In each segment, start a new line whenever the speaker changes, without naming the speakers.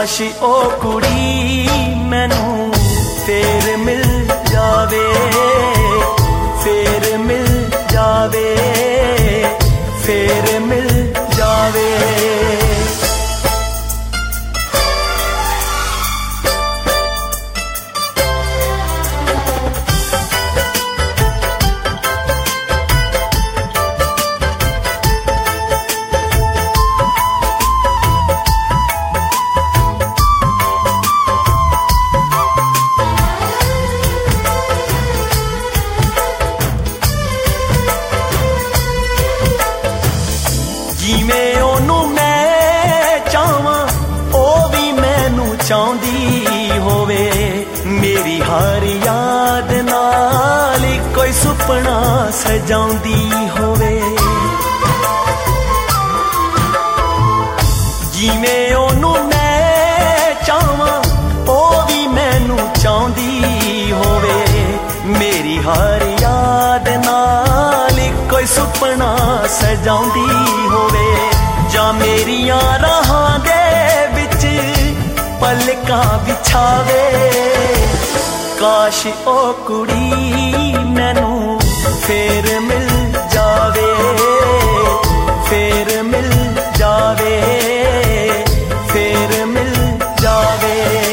काश ओ कुड़ी मैनू फेर मिल जावे, फेर मिल जावे, फेर मिल जावे। जिवें ओनू मैं चाहवां ओ भी मैनू चाहुंदी होवे, मेरी हर याद नाल कोई सुपना सजाउंदी होवे। जिवें ओनू मैं चाहवां ओ भी मैनू चाहुंदी होवे, मेरी हर याद नाल कोई सुपना सजाउंदी होवे। जा मेरियां राहां दे विच पलकां बिछावे, काश ओ कुड़ी मैनू फेर मिल जावे, फेर मिल जावे, फेर मिल जावे।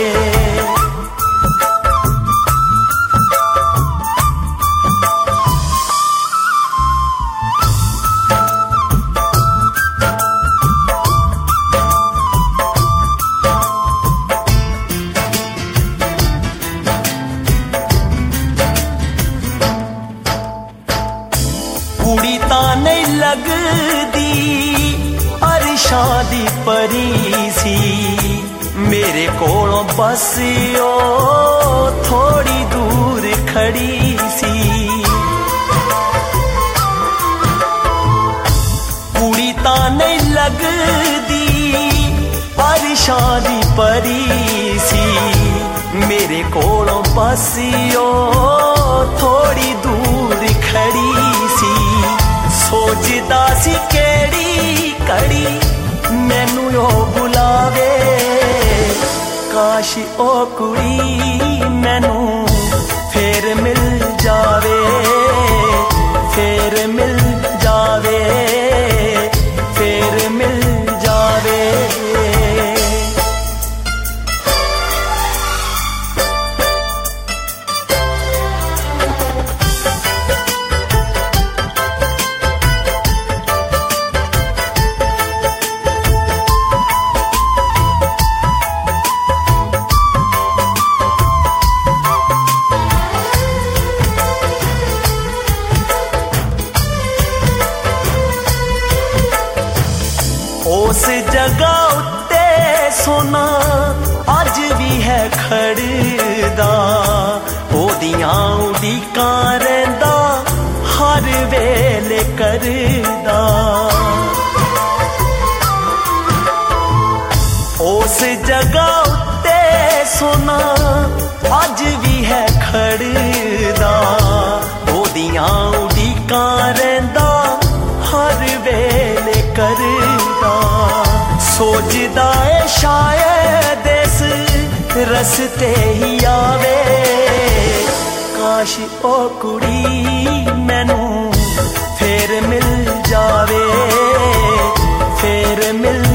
कुड़ी तां नहीं लगदी अरशां दी परी सी, मेरे कोलों बस ओ थोड़ी दूर खड़ी सी। कुड़ी तां नहीं लगदी अरशां दी परी सी, मेरे कोलों बस ओ थोड़ी दूर खड़ी सी। सोचदा सी केड़ी कड़ी मैनू ओ बुलावे, काश ओ कुड़ी मैनू फेर मिल जावे, फेर मिल जावे, फेर मिल जावे। उस जगह उत्ते सोना अज भी है खड़दा, ओदियां उड़ीकां रहिंदा हर वेले करदा। उस जगह उत्ते सोना अज भी है खड़दा, ओदियां उड़ीकां रहिंदा हर वेले करदा। सोचदा है शायद इस रस्ते ही आवे, काश ओ कुड़ी मैनू फेर मिल जावे, फेर मिल